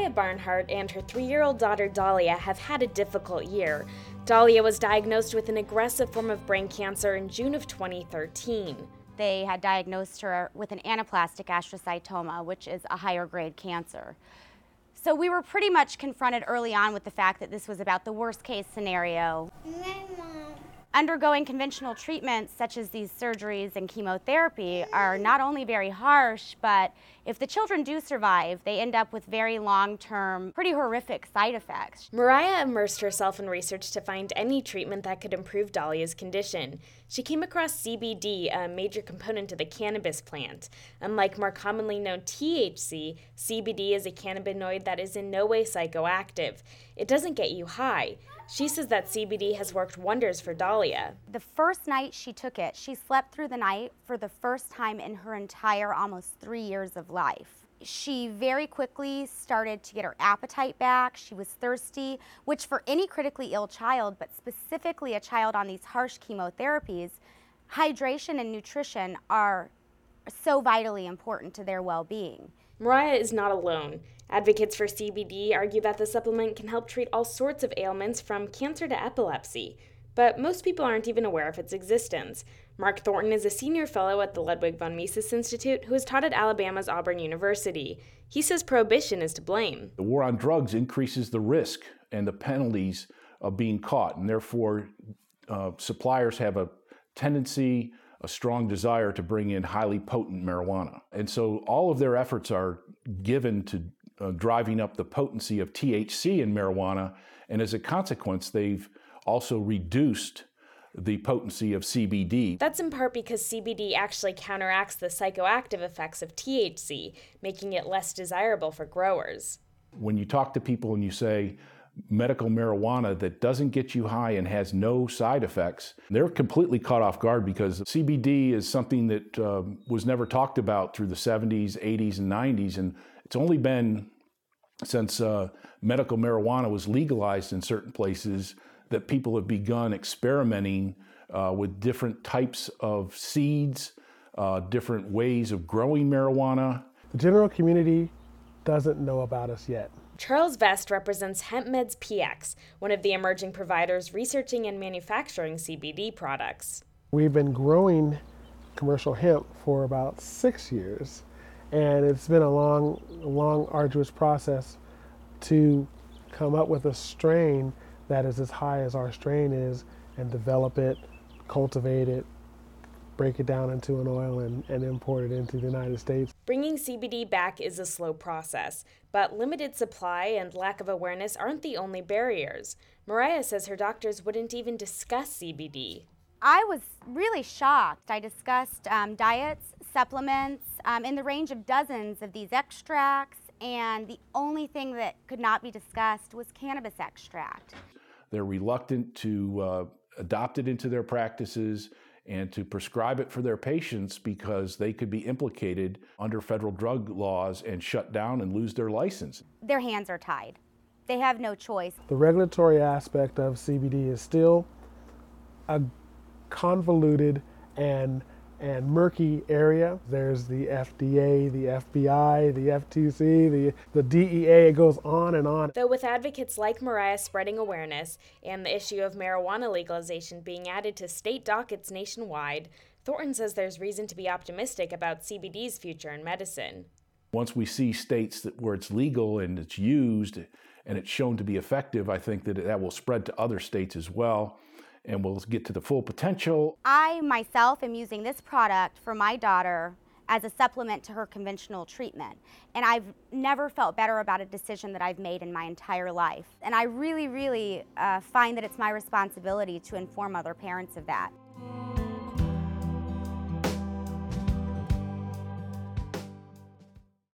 Mariah Barnhart and her 3-year-old daughter Dahlia have had a difficult year. Dahlia was diagnosed with an aggressive form of brain cancer in June of 2013. They had diagnosed her with an anaplastic astrocytoma, which is a higher grade cancer. So we were pretty much confronted early on with the fact that this was about the worst case scenario. Undergoing conventional treatments such as these surgeries and chemotherapy are not only very harsh, but if the children do survive, they end up with very long-term, pretty horrific side effects. Mariah immersed herself in research to find any treatment that could improve Dahlia's condition. She came across CBD, a major component of the cannabis plant. Unlike more commonly known THC, CBD is a cannabinoid that is in no way psychoactive. It doesn't get you high. She says that CBD has worked wonders for Dahlia. The first night she took it, she slept through the night for the first time in her entire almost 3 years of life. She very quickly started to get her appetite back. She was thirsty, which for any critically ill child, but specifically a child on these harsh chemotherapies, hydration and nutrition are so vitally important to their well-being. Mariah is not alone. Advocates for CBD argue that the supplement can help treat all sorts of ailments from cancer to epilepsy, but most people aren't even aware of its existence. Mark Thornton is a senior fellow at the Ludwig von Mises Institute who has taught at Alabama's Auburn University. He says prohibition is to blame. The war on drugs increases the risk and the penalties of being caught, and therefore suppliers have a tendency, a strong desire to bring in highly potent marijuana. And so all of their efforts are given to driving up the potency of THC in marijuana, and as a consequence, they've also reduced the potency of CBD. That's in part because CBD actually counteracts the psychoactive effects of THC, making it less desirable for growers. When you talk to people and you say medical marijuana that doesn't get you high and has no side effects, they're completely caught off guard because CBD is something that was never talked about through the 70s, 80s, and 90s, and it's only been since medical marijuana was legalized in certain places that people have begun experimenting with different types of seeds, different ways of growing marijuana. The general community doesn't know about us yet. Charles Vest represents HempMeds PX, one of the emerging providers researching and manufacturing CBD products. We've been growing commercial hemp for about 6 years, and it's been a long, arduous process to come up with a strain that is as high as our strain is and develop it, cultivate it, break it down into an oil and import it into the United States. Bringing CBD back is a slow process, but limited supply and lack of awareness aren't the only barriers. Mariah says her doctors wouldn't even discuss CBD. I was really shocked. I discussed diets, supplements, in the range of dozens of these extracts, and the only thing that could not be discussed was cannabis extract. They're reluctant to adopt it into their practices and to prescribe it for their patients because they could be implicated under federal drug laws and shut down and lose their license. Their hands are tied. They have no choice. The regulatory aspect of CBD is still a convoluted and murky area. There's the FDA, the FBI, the FTC, the DEA, it goes on and on. Though with advocates like Mariah spreading awareness and the issue of marijuana legalization being added to state dockets nationwide, Thornton says there's reason to be optimistic about CBD's future in medicine. Once we see states where it's legal and it's used and it's shown to be effective, I think that will spread to other states as well, and we'll get to the full potential. I myself am using this product for my daughter as a supplement to her conventional treatment, and I've never felt better about a decision that I've made in my entire life. And I really, find that it's my responsibility to inform other parents of that.